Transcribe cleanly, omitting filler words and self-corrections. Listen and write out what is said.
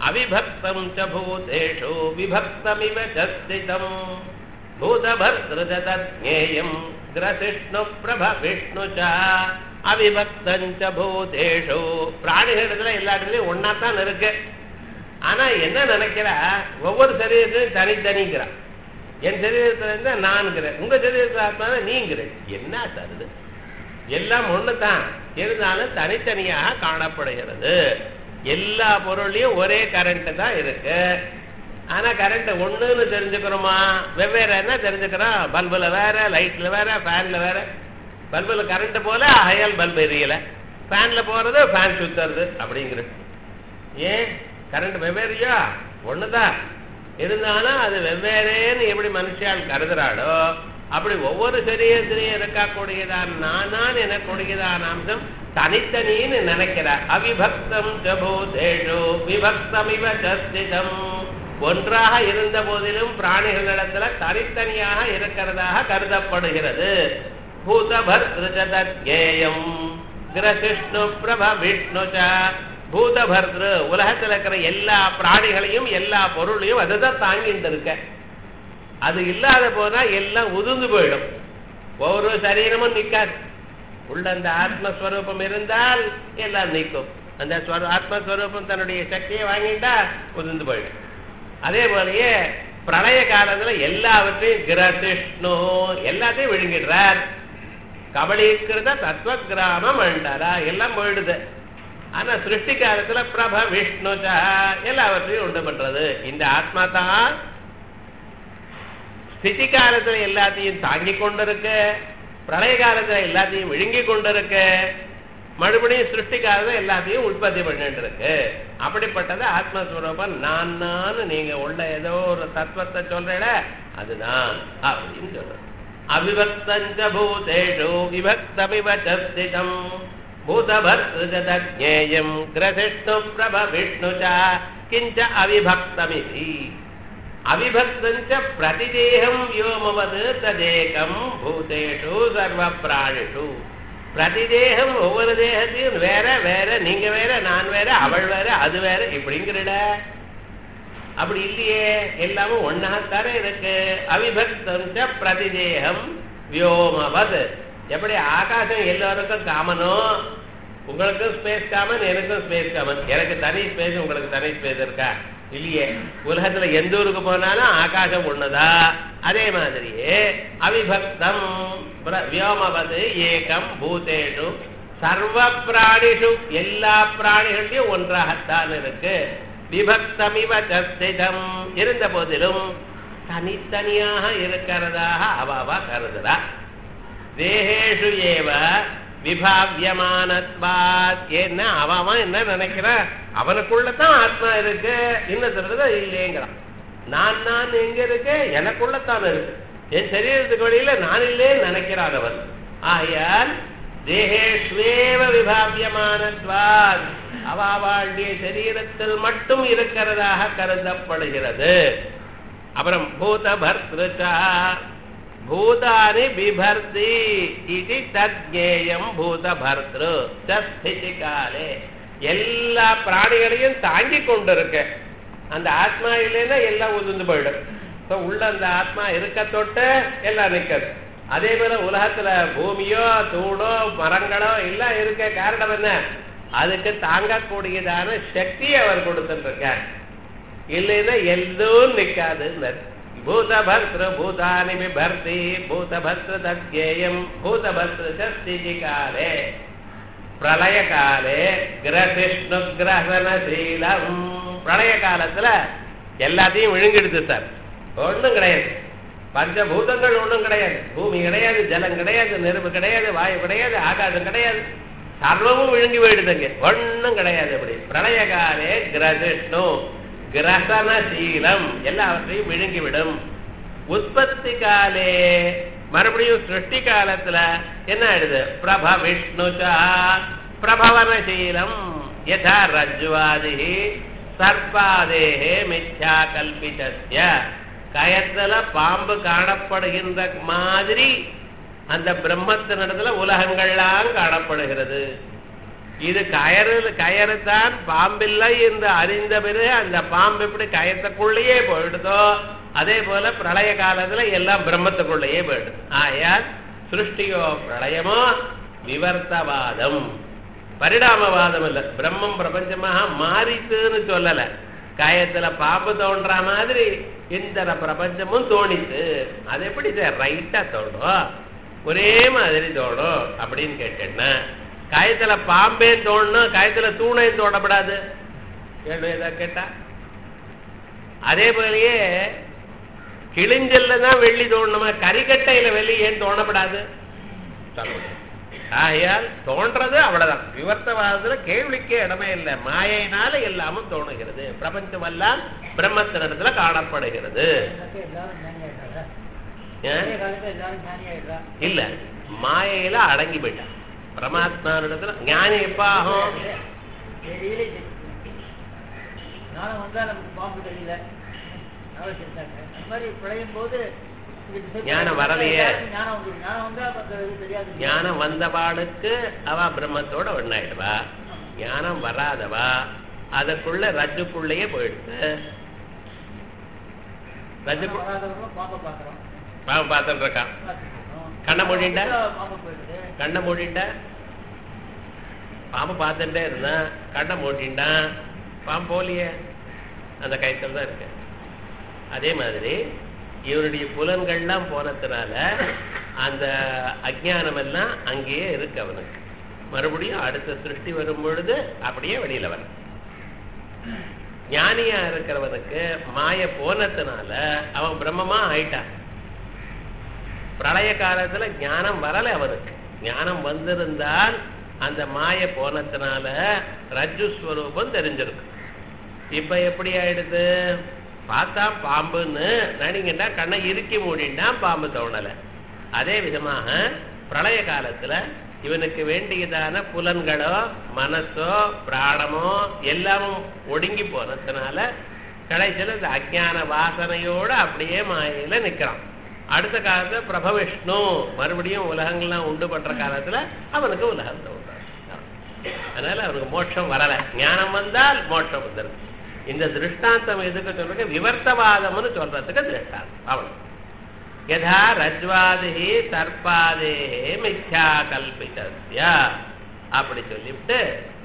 அவிபக்தம் ச பூதேஷு விபக்தமிவ சஸ்திதம் பூதபர்த்ருஜதஜ்ஞேயம் கிரசிஷ்ணு பிரப விஷ்ணு ச அவிபக்தம் ச பூதேஷு. பிராணிகளிடத்துல எல்லா இடத்துலயும் ஒன்னாத்தான் இருக்கு. ஆனா என்ன நினைக்கிறா, ஒவ்வொரு சரீரத்திலும் தனித்தனிங்கிற. என் சரீரத்துல இருந்தா நான்கிறேன், உங்க சரீரத்துல ஆத்மா நீங்கிறேன். என்ன சார் எல்லாம் ஒண்ணுதான், இருந்தாலும் தனித்தனியாக காணப்படுகிறது. எல்லா பொருளையும் ஒரே கரண்ட் தான் இருக்கு. ஆனா கரண்ட் ஒண்ணுன்னு தெரிஞ்சுக்கிறோமா, வெவ்வேறுன்னா தெரிஞ்சுக்கிறோம். பல்புல வேற, லைட்ல வேற, ஃபேன்ல வேற. பல்புல கரண்ட் போல அயல் பல்பு எரியல, ஃபேன்ல போறது ஃபேன் சுத்துறது அப்படிங்கிறது. ஏன் கரண்ட் வெவ்வேறையா? ஒண்ணுதான், இருந்தாலும் அது வெவ்வேறேன்னு எப்படி மனுஷால் கருதுறாளோ அப்படி ஒவ்வொரு சரீரத்திலையும் இருக்கக்கூடியதான் நான் எனக்கூடியதான் அம்சம் தனித்தனின்னு நினைக்கிறார். அவிபக்தம் ச பூதேஷு விபக்தமிவ சஸ்திதம். ஒன்றாக இருந்த போதிலும் பிராணிகளிடத்துல தனித்தனியாக இருக்கிறதாக கருதப்படுகிறது. பூதபர்த்ருஜதஜ்ஞேயம் கிரசிஷ்ணு பிரப விஷ்ணு ச. பூதபர்த்ரு உலகத்தில் இருக்கிற எல்லா பிராணிகளையும் எல்லா பொருளையும் அதுதான் தாங்கிட்டு இருக்க. அது இல்லாத போனா எல்லாம் உதிர்ந்து போயிடும். ஒவ்வொரு சரீரமும் நிற்காது. உள்ள அந்த ஆத்மஸ்வரூபம் இருந்தால் எல்லாம் நிற்கும். அந்த ஆத்மஸ்வரூபம் தன்னுடைய சக்தியை வாங்கிட்டா உதிர்ந்து போயிடும். அதே போலயே பிரளய காலத்துல எல்லாவற்றையும் கிரசிஷ்ணு எல்லாத்தையும் விழுங்கிடுறார். கபலீகிருத தத்துவ கிராமம் அண்டாரா எல்லாம் போயிடுது. ஆனா சிருஷ்டி காலத்துல பிரப விஷ்ணு எல்லாவற்றையும் உண்டு பண்றது இந்த ஆத்மா தான். ஸ்திதி காலத்துல எல்லாத்தையும் தாங்கி கொண்டிருக்கு, பிரளய காலத்துல எல்லாத்தையும் விழுங்கி கொண்டிருக்கு, மறுபடியும் சிருஷ்டி காலத்துல எல்லாத்தையும் உற்பத்தி பண்ணிட்டு இருக்கு. அப்படிப்பட்டது ஆத்மஸ்வரூபம். நான் நீங்க உள்ள ஏதோ ஒரு தத்துவத்தை சொல்ற அதுதான் அப்படின்னு சொல்ற. அவிபக்தஞ்ச பூதேஷு விபக்தமிவ சஸ்திதம் பூதபர்த்ருஜதஜ்ஞேயம் கிரசிஷ்ணு பிரப விஷ்ணு ச கிஞ்ச அவிபக்தமிதி. அவிபக்தஞ்ச பிரதிதேகம் வ்யோமவது ததேகம் பூதேஷு சர்வ பிராணிஷு. பிரதிதேகம் ஒவ்வொரு தேகத்தையும் வேற வேற, நீங்க வேற, நான் வேற, அவள் வேற, அது வேற இப்படிங்கிற. அப்படி இல்லையே, எல்லாமும் ஒன்னாகத்தானே இருக்கு. அவிபக்தஞ்ச பிரதிதேகம் வ்யோமவது. எப்படி ஆகாசம் எல்லாருக்கும் காமனோ, உங்களுக்கும் ஸ்பேஸ் காமன், எனக்கும் ஸ்பேஸ் காமன். எனக்கு தனி ஸ்பேஸ், உங்களுக்கு தனி ஸ்பேஸ் இருக்கா? இல்லையே. உலகத்துல எந்த ஊருக்கு போனாலும் ஆகாசம் ஒண்ணுதா. அதே மாதிரியே அவிபக்தம் வியோமவது ஏகம் பூதேஷு சர்வ பிராணிஷு எல்லா பிராணிகளையும் ஒன்றாகத்தான் இருக்கு. விபக்தமிவ சஸ்திதம் இருந்த போதிலும் தனித்தனியாக இருக்கிறதாக அவ கருதுறா. தேகேஷு ஏவ விபாவியமானத்வாத். ஏன்னா அவன் என்ன நினைக்கிறான், அவனுக்குள்ளதான் ஆத்மா இருக்கு, இன்னும் இல்லைங்கிறான். நான் எங்க இருக்கு, எனக்குள்ளத்தான் இருக்கு, என் சரீரத்துக்கு வழியில நான் இல்லேன்னு நினைக்கிறான் அவன். ஆகையால் தேகேஷ்வேவ விபாவியமானத்வாத் அவளுடைய சரீரத்தில் மட்டும் இருக்கிறதாக கருதப்படுகிறது. அப்புறம் பூதபர்த்ருச்சா பூதானி பிபர்தி இது தத்ஞேயம் பூதபர்த்ரு ஸ்திதி காலே. எல்லா பிராணிகளையும் தாங்கி கொண்டிருக்க அந்த ஆத்மா இல்லைன்னா எல்லாம் உதிர்ந்து போயிடும். உள்ள அந்த ஆத்மா இருக்க தொட்டு எல்லாம் நிற்கிறது. அதே போல உலகத்துல பூமியோ தூணோ மரங்களோ எல்லாம் இருக்க காரணம் என்ன, அதுக்கு தாங்கக்கூடியதான சக்தியை அவர் கொடுத்துருக்கார். இல்லைன்னா எதுவும் நிற்காது. பூதபர்த்ரு பூதானி பிபர்தி பூதபர்த்ரு தத்ஞேயம் பூதபர்த்ரு ஸ்திதி காலே பிரளய காலே கிரசிஷ்ணு கிரகணசீலம். பிரளய காலத்துல எல்லாத்தையும் விழுங்கிடுது சார். ஒண்ணும் கிடையாது, பஞ்சபூதங்கள் ஒண்ணும் கிடையாது, பூமி கிடையாது, ஜலம் கிடையாது, நெருப்பு கிடையாது, வாயு கிடையாது, ஆகாசம் கிடையாது, சர்வமும் விழுங்கி போயிடுதுங்க, ஒண்ணும் கிடையாது. அப்படி பிரளய காலே கிரசிஷ்ணு கிரசனசீலம் எல்லாவற்றையும் விழுங்கிவிடும். உற்பத்தி காலே மறுபடியும் சிருஷ்டி காலத்துல என்ன ஆயிடுது, பிரப விஷ்ணுச்சா பிரபவனசீலம். யதா ரஜ்வாதி சர்பாதேஹே மித்யா கல்பிதஸ்ய. கயத்துல பாம்பு காணப்படுகின்ற மாதிரி அந்த பிரம்மத்தினிடத்துல உலகங்கள்லாம் காணப்படுகிறது. இது கயறுதான் பாம்பில்லை என்று அறிந்த பிறகு அந்த பாம்பு எப்படி கயத்துக்குள்ளேயே போயிடுதோ அதே போல பிரளய காலத்துல எல்லாம் பிரம்மத்துக்குள்ளேயே போயிடுது. ஆயால் சிருஷ்டியோ பிரளயமோ விவர்த்தவாதம், பரிணாமவாதம் இல்ல. பிரம்மம் பிரபஞ்சமாக மாறித்துன்னு சொல்லல. காயத்துல பாம்பு தோன்ற மாதிரி இந்த பிரபஞ்சமும் தோணித்து. அது எப்படி சார் ரைட்டா தோணும், ஒரே மாதிரி தோணும் அப்படின்னு கேட்டேன்னா, காயத்துல பாம்பே தோணும், காயத்துல தூணையும் தோணப்படாது. கேள்வி ஏதா கேட்டா அதே போலயே கிழிஞ்சல்ல தான் வெள்ளி தோணணுமா, கரிக்கட்டையில வெள்ளி ஏன் தோணப்படாது? ஆகையால் தோன்றது அவ்வளவுதான். விவர்த்தவாதத்துல கேள்விக்கே இடமே இல்லை. மாயினால எல்லாமும் தோணுகிறது. பிரபஞ்சம் எல்லாம் பிரம்மத்தினிடத்துல காணப்படுகிறது. இல்ல, மாயையில அடங்கி போயிட்டான். பரமாத்மானிடத்துல ஞானி எப்ப ஆகும்? ஞானம் வரலையே. ஞானம் வந்தவாளுக்கு அவ பிரம்மத்தோட ஒன்னாயிடுவா. ஞானம் வராதவா அதற்குள்ள ரஜ்ஜுக்குள்ளேயே போயிடுது. பாம்பு பார்த்துட்டு இருக்கான். கண்ணை மூடிட்ட கண்ணை மூடிட்ட பாம்பு பார்த்துட்டே இருந்தான். கண்ணை மூடிட்டான், பாம்பு போலியே, அந்த கயத்தில் தான் இருக்கு. அதே மாதிரி இவருடைய புலன்கள்லாம் போனதுனால அந்த அஜ்ஞானம் எல்லாம் அங்கேயே இருக்கு அவனுக்கு. மறுபடியும் அடுத்த சிருஷ்டி வரும் பொழுது அப்படியே வெளியில வர. ஞானியா இருக்கிறவனுக்கு மாய போனதுனால அவன் பிரம்மமா ஆயிட்டான். பிரளய காலத்துல ஞானம் வரல அவனுக்கு. ஞானம் வந்திருந்தால் அந்த மாய போனதுனால ரஜ்ஜுஸ்வரூபம் தெரிஞ்சிருக்கு. இப்ப எப்படி ஆயிடுது? பார்த்தா பாம்புன்னு நினைக்கிட்டா கண்ணை இறுக்கி மூடிட்டான், பாம்பு தோணலை. அதே விதமாக பிரளய காலத்துல இவனுக்கு வேண்டியதான புலன்களோ மனசோ பிராணமோ எல்லாமும் ஒடுங்கி போனதுனால கடைசியில் இந்த அஜ்ஞான வாசனையோட அப்படியே மாயையில நிக்கிறான். அடுத்த காலத்துல பிரபவிஷ்ணு மறுபடியும் உலகங்கள்லாம் உண்டு பண்ற காலத்துல அவனுக்கு உலகம் தோன்றான். அதனால அவனுக்கு மோட்சம் வரல. ஞானம் வந்தால் மோட்சம் வந்துருக்கு. இந்த திருஷ்டாந்தம் எதுக்கு சொல்றது? விவர்த்தவாதம்னு சொல்றதுக்கு திருஷ்டாந்தம். அவன் யதா ரஜ்வாதி சர்பாதே மித்யா கல்பிதஸ்ய அப்படி சொல்லிவிட்டு